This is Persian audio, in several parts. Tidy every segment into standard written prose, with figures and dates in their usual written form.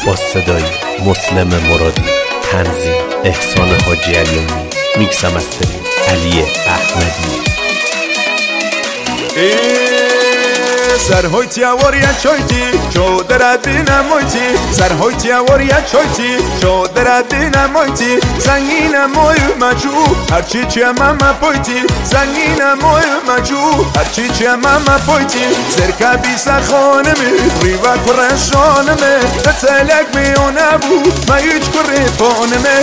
با صدای مسلم مرادی، تنظیم احسان حاجی علیمی، میکس مسترینگ علی احمدی. سرهایتی واریا چایتی چو درد بینمایتی سرهایتی واریا چایتی چو درد بینمایتی زنگین مای مجو هرچی چی ماما پایتی زنگین مای مجو هرچی چی ماما پایتی زرکا بیسر خانمه ریوا کرشانمه تلک میونه بو مایچ کره پانمه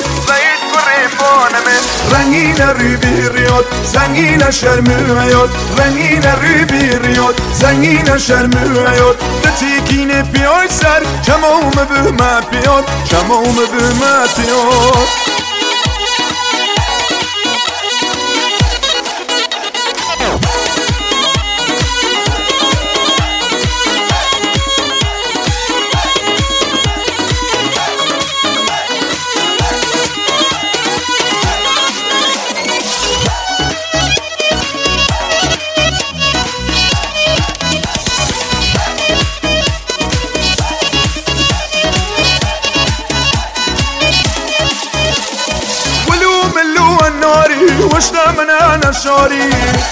رنگین ری بیریاد زنگین شرمیاد رنگین ری بیریاد زنگین شرمیاد تیکین پیای سر چموم به ما پیاد چموم به ما پیاد وشنا من انا شاري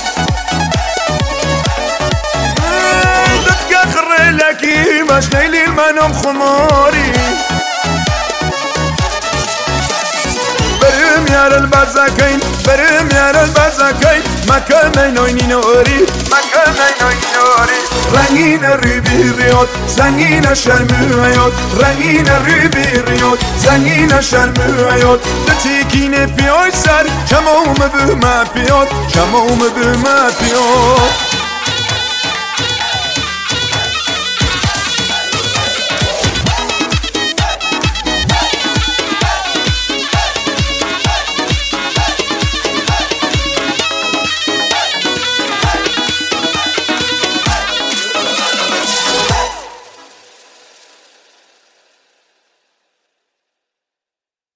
دتك اخر لكي باش نيلي المنام خماري برم يا البزاكين برم يا البزاكين ما كان نويني نوري ما كان نويني نوري رنگین ری بیریاد زنگین شرمیاد رنگین ری بیریاد زنگین شرمیاد تیکین پیای سر چموم به ما پیاد چموم به ما پیاد